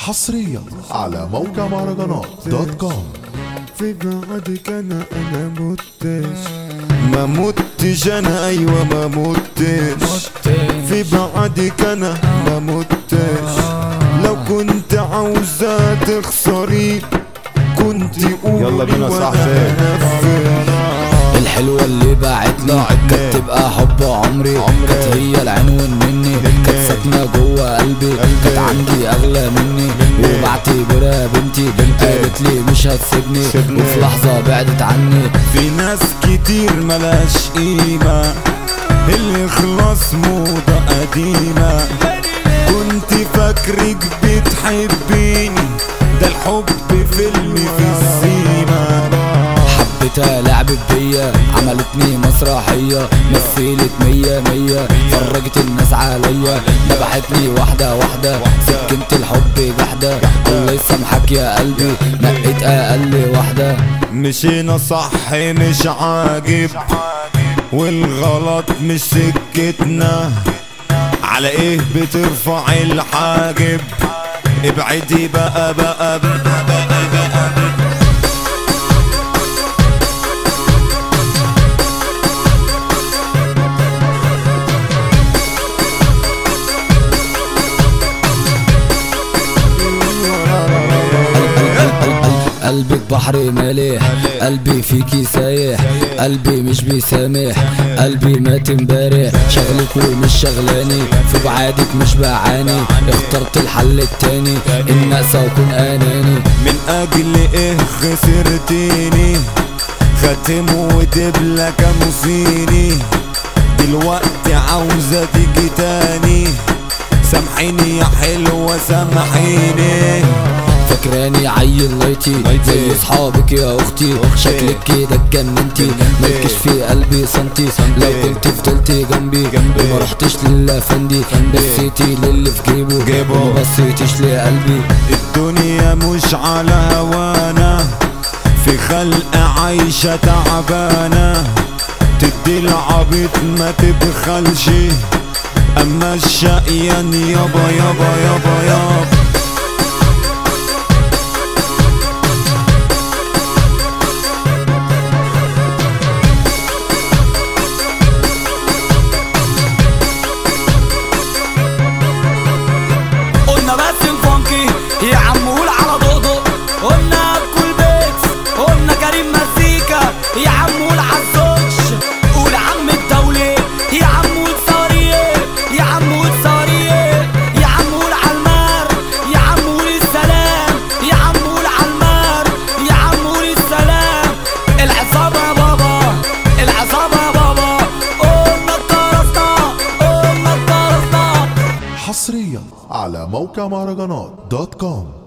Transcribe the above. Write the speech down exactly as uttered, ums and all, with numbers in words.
حصريا على موقع مهرجانات دوت كوم. في بعدك انا انا متش ما متش انا ايوه ما متش في بعدك انا ما متش. لو كنت عاوزة تخسري كنت قولي يلا بينا صاحبي. الحلوة اللي بعتني كانت تبقى حب عمري، كانت هي العنوان مني، كانت ساكنة جوه قلبي، كانت عندي اغلى مني وبعتبرها بنتي. قالت لي مش هتسيبني وفي لحظة بعدت عني. في ناس كتير ملاش قيمة اللي خلاص موضة قديمة. كنت فاكرك بتحبيني ده الحب فيلم في السيما. حبيتها لعبت بيا عملتني مسرحية، مثلت مية مية فرجت الناس عليا، ذبحتني واحدة واحدة سكنت الحب جحدة. الله يسامحك يا قلبي نقيت اقل واحدة. مشينا صح مش عاجب والغلط مش سكتنا. على ايه بترفع الحاجب؟ ابعدي بقى بقى بقى بقى, بقى. قلبك بحر مالح، قلبي فيكي سايح، قلبي مش بيسامح، قلبي مات امبارح. شغلك ومش شغلاني في بعادك مش بعاني، اخترت الحل التاني ان انسى واكون اناني. من اجل ايه خسرتيني؟ خاتم ودبلة كانوا صيني، دلوقتي عاوزة تيجي تاني. سامحيني يا حلوة سامحيني. فاكراني عيل لايتي زي صحابك يا اختي، شكلك كده اتجننتي مالكش في قلبي سنتي. لو كنت فضلتي جنبي وما رحتش للافندي، بصيتي للي في جيبه وما بصيتيش لقلبي. الدنيا مش على هوانا، في خلق عايشة تعبانة. تدي العبيط ما تبخلش، اما الشقيان يابا يابا يابا يابا. يا عم قول على ضوضو، قلنا بكل بيت، قلنا كريم مزيكا. يا عم قول عالزوج، قول عم الدولة. يا عم قول صاريه، يا عم قول صاريه. يا عم قول عالمار، يا عم قول السلام. يا عم قول عالمار، يا عم قول السلام. العصابة يا بابا، العصابة يا بابا. قلنا اتطرسنا، قلنا اتطرسنا. حصريا على موقع مهرجانات دوت كوم.